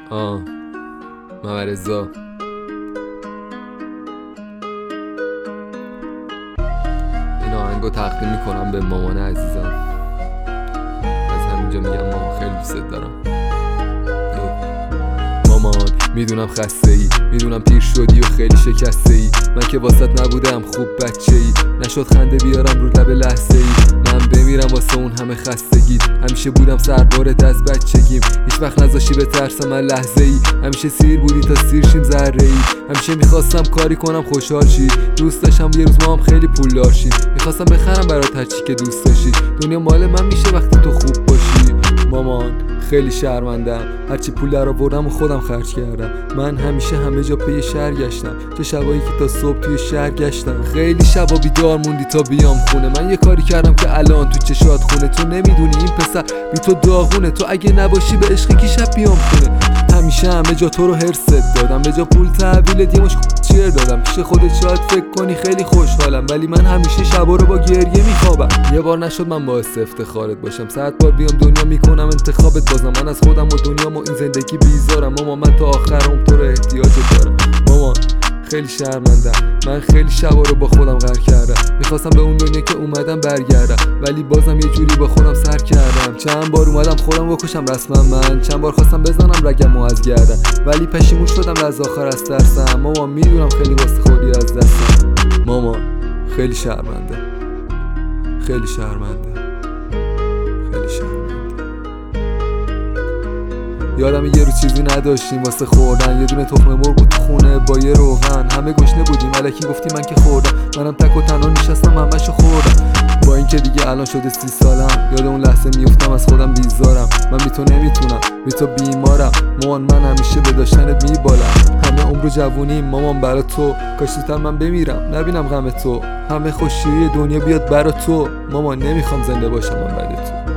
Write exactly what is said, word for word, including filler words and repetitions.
آه ممرزا این آهنگو تقدیم میکنم به مامان عزیزم. از همینجا میگم مامان خیلی دوست دارم. مامان میدونم خسته ای، میدونم پیر شدی و خیلی شکسته ای. من که واسط نبودم خوب بچه ای، نشد خنده بیارم رو لب لحظه ای. من بمیرم واسه اون همه خستگی، همیشه بودم سربارت از بچگیم. هیچ وقت نذاشی به ترس من لحظه ای، همیشه سیر بودی تا سیر شیم ذره ای. همیشه میخواستم کاری کنم خوشحال شی، دوست داشتم یه روز ما هم خیلی پولدار شیم. میخواستم بخرم برات هر چی که دوست داشتی، دنیا مال من میشه وقتی تو خوب باشی. مامان خیلی شرمندم، هرچی پول در آوردم و خودم خرج کردم. من همیشه همه جا پی شهر گشتم، چه شبایی که تا صبح توی شهر گشتم. خیلی شبا بیدار موندی تا بیام خونه، من یه کاری کردم که الان تو چشات خونه. تو نمیدونی این پسر بی تو داغونه، تو اگه نباشی به عشقی کی شب بیام خونه. همیشه همه جا تو رو هرست دادم، به جا پول تحویلت یه مش چیر دادم. پیش خودت شاید فکر کنی خیلی خوشحالم، ولی من همیشه شبا رو با گریه میخوابم. یه بار نشد من باعث افتخارت باشم، صد بار بیام دنیا میکنم انتخابت. بازم من از خودم و دنیا و این زندگی بیزارم. ماما من تا آخر عمر تو رو احتیاجت دارم. مامان خیلی شرمندم، من خیلی شبا رو با خودم غر کردم. میخواستم به اون دنیا که اومدم برگردم، ولی بازم یه جوری با خودم سر کردم. چند بار اومدم خودم بکشم رسما، من چند بار خواستم بزنم رگم و از گردم، ولی پشیمون شدم از آخر از ترسم. ماما میدونم خیلی واسه خودی از دستم. ماما خیلی شرمنده، خیلی شرمنده، خیلی شرمنده. یادم یه روز چیزی نداشتیم واسه خوردن، یه دونه تخم مرغ بود تو خونه با یه روغن. همه گشنه بودیم الکی گفتی من که خوردم، منم تک و تنها نشستم همشو خوردم. با اینکه دیگه الان شده سی سالم، یاد اون لحظه میفتم از خودم بیزارم. من بی تو نمیتونم، بی تو بیمارم. مامان من همیشه به داشتنت میبالم، همه عمر جوونیم مامان برا تو. کاش زودتر من بمیرم نبینم غم تو، همه خوشی دنیا بیاد برا تو. مامان نمیخوام زنده باشم من بعد تو.